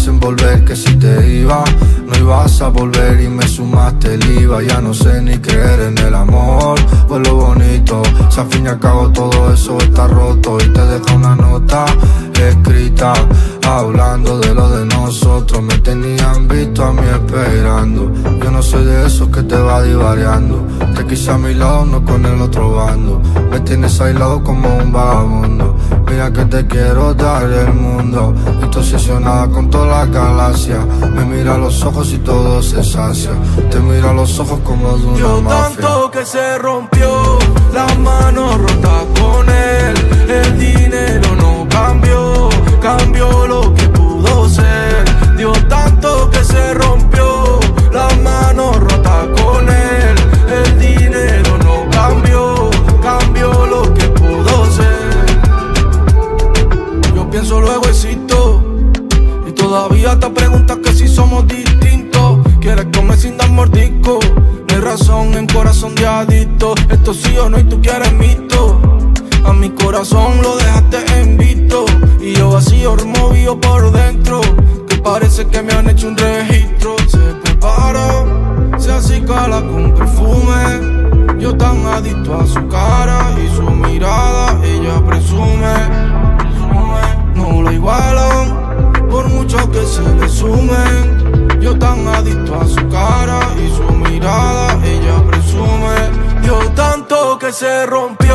en volver, que si te iba no ibas a volver y me sumaste el IVA. Ya no sé ni creer en el amor, pues lo bonito, si al fin y al cabo todo eso está roto. Y te deja una nota escrita hablando de lo de nosotros. Me tenían visto a mí esperando. Yo no soy de esos que te va divariando. Te quise a mi lado, no con el otro bando. Me tienes aislado como un vagabundo. Mira que te quiero dar el mundo. Estoy obsesionada con toda la galaxia. Me mira a los ojos y todo se sacia. Te miro a los ojos como de una yo mafia. Tanto que se rompió, las manos rotas con él. El dinero no cambió, cambió lo que pudo ser. Dio tanto que se rompió, las manos rotas con él. El dinero no cambió, cambió lo que pudo ser. Yo pienso luego existo, y todavía te preguntas que si somos distintos. Quieres comer sin dar mordisco, no hay razón en corazón de adicto. Esto sí o no y tú quieres mito. A mi corazón lo dejaste en visto, y yo vacío removido por dentro, que parece que me han hecho un registro. Se prepara, se acicala con perfume. Yo tan adicto a su cara y su mirada, ella presume. No la igualan, por mucho que se le sumen. Yo tan adicto a su cara y su mirada, ella presume. Dio tanto que se rompió,